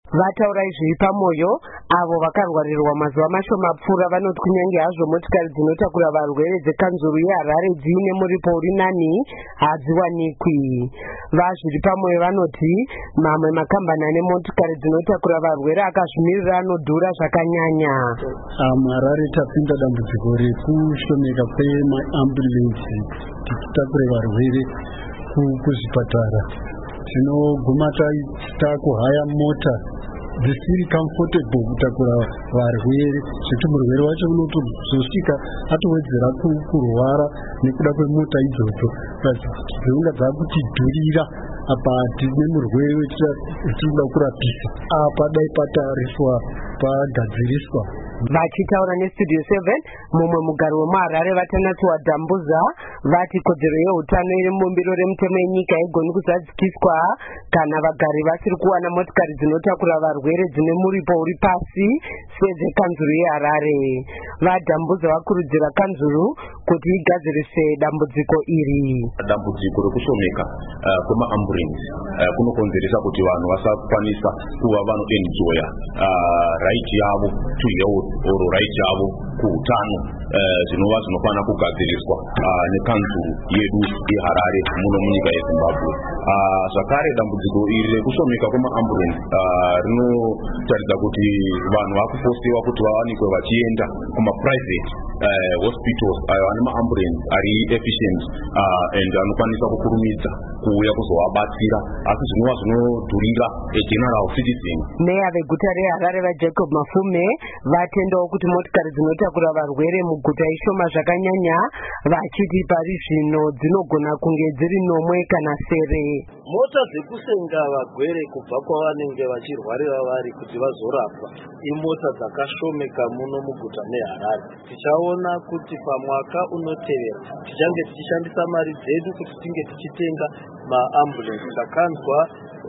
Vataura izvi pamoyo avo vakarwarirwa mazuva mashomapfuura vanoti kunyange hazvo motikari dzinotakura varwere dzekanzuru yeHarare dziine muripo uri nani hadziwanikwi. Vazviri pamoyo vanoti mamwe makambani ane motikari dzinotakura varwere akazvimirira anodhura zvakanyanya. Harare tapinda dambudziko rekushomeka kwemaambulensi tichitakure varwere kuzvipatara. Tinoguma takuhaya mota dzisiri comfortable kutakura varwere, zvekuti murwere wacho unotozosvika atowedzera kurwara nekuda kwemota idzodzo. Dzinonga dzakutidhurira apa tine murwere wetinoda kurapisa apa dai patariswa pagadziriswa. Vachitaura neStudio 7 mumwe mugari wemuHarare Vatanatsiwa Dambuza vati kodzero yeutano iri mubumbiro remutemo yenyika haigoni kuzadzikiswa kana vagari vasiri kuwana motikari dzinotakura varwere dzine muripo uri pasi sedzekanzuru yeHarare. VaDambuza vakurudzira kanzuru kuti igadzirise dambudziko iri. Dambudziko rekushomeka kwemaambulensi kunokonzeresa kuti vanhu vasakwanisa kuva vanoenjoya right yavo to health or right yavo kuutano zvinova zvinofana kugadziriswa nekanzuru yedu yeHarare muno munyika yeZimbabwe. Zvakare dambudziko iri rekushomeka kwemaambulensi rinotaridza kuti vanhu vakufosiwa kuti vawanikwe vachienda kumaprivate hospitals ayo ane maambulensi ari efficient and anokwanisa kukurumidza kuuya kuzovabatsira, asi zvinova zvinodhurira general citizen. Meya veguta reHarare vaJacob Mafume vatendawo kuti motikari dzinotakura varwere muguta ishoma zvakanyanya, vachiti pari zvino dzinogona kunge dziri nomwe kana sere. Mota dzekusenga varwere kubva kwavanenge vachirwarira vari kuti vazorapwa imota dzakashomeka muno muguta meHarare. Tichaona kuti pamwaka unotevera tichange tichishandisa mari dzedu kuti tinge tichitenga maambulensi. Takanzwa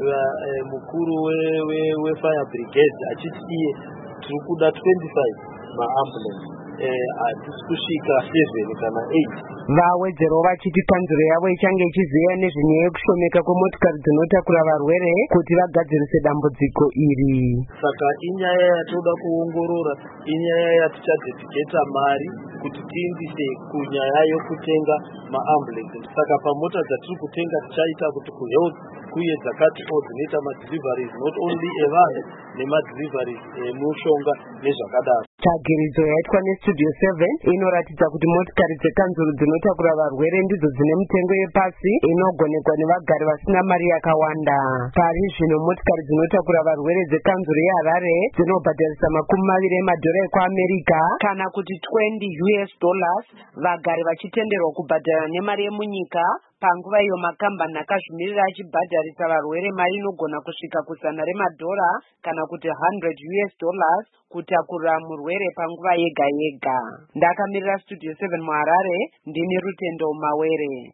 mukuru wefire brigade achiti iye tiri kuda 25 maambulensi, hatisi kusvika 7 kana 8. Vawedzerawo vachiti kanzuro yavo ichange ichiziva nezvenyaya yekushomeka kwemotikari dzinotakura varwere kuti vagadzirise dambudziko iri. Saka inyaya yatoda kuongorora, inyaya yatichadedicata mari kuti tiindise kunyaya yokutenga maambulensi. Saka pamota dzatiri kutenga tichaita kuti kuhealth kuye dzakati dzinoita madeliveries not only evanhu nemadeliveries emushonga nezvakadaro. Tsvagiridzo yaitwa neStudio 7 inoratidza kuti motikari dzekanzuru dzinotakura varwere ndidzo dzine mitengo yepasi inogonekwa nevagari vasina mari yakawanda. Pari zvino motikari dzinotakura varwere dzekanzuru yeHarare dzinobhadharisa $20 ekuAmerika kana kuti $20, vagari vachitenderwa kubhadhara nemari yemunyika. Panguva iyo makambani akazvimirira achibhadharisa varwere mari inogona kusvika $100 kana kuti $100 kutakurira murwere panguva yega yega. Ndakamirira Studio 7 muHarare, ndini Rutendo Mawere.